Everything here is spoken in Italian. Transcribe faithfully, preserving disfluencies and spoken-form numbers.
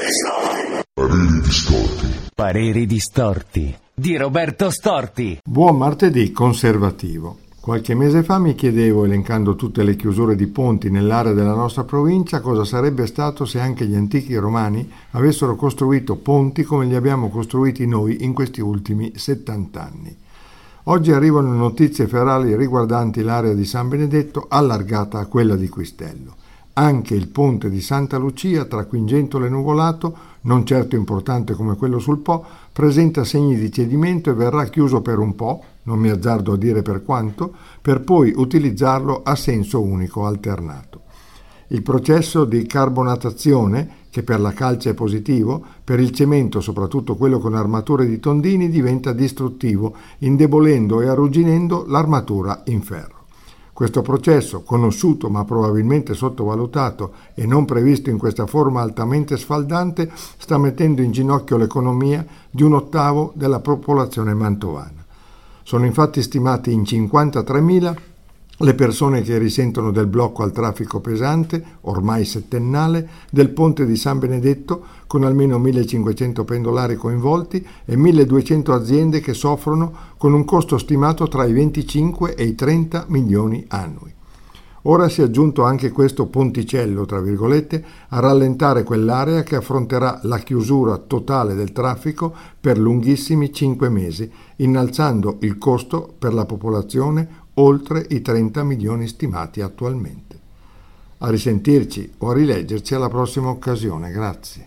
Pareri distorti. Pareri distorti di Roberto Storti. Buon martedì conservativo. Qualche mese fa mi chiedevo, elencando tutte le chiusure di ponti nell'area della nostra provincia, cosa sarebbe stato se anche gli antichi romani avessero costruito ponti come li abbiamo costruiti noi in questi ultimi settanta anni. Oggi arrivano notizie ferali riguardanti l'area di San Benedetto allargata a quella di Quistello. Anche il ponte di Santa Lucia tra Quingentolo e Nuvolato, non certo importante come quello sul Po, presenta segni di cedimento e verrà chiuso per un po', non mi azzardo a dire per quanto, per poi utilizzarlo a senso unico alternato. Il processo di carbonatazione, che per la calce è positivo, per il cemento, soprattutto quello con armature di tondini, diventa distruttivo, indebolendo e arrugginendo l'armatura in ferro. Questo processo, conosciuto ma probabilmente sottovalutato e non previsto in questa forma altamente sfaldante, sta mettendo in ginocchio l'economia di un ottavo della popolazione mantovana. Sono infatti stimati in cinquantatremila le persone che risentono del blocco al traffico pesante, ormai settennale, del ponte di San Benedetto, con almeno millecinquecento pendolari coinvolti e milleduecento aziende che soffrono, con un costo stimato tra i venticinque e i trenta milioni annui. Ora si è aggiunto anche questo ponticello, tra virgolette, a rallentare quell'area che affronterà la chiusura totale del traffico per lunghissimi cinque mesi, innalzando il costo per la popolazione oltre i trenta milioni stimati attualmente. A risentirci o a rileggerci alla prossima occasione. Grazie.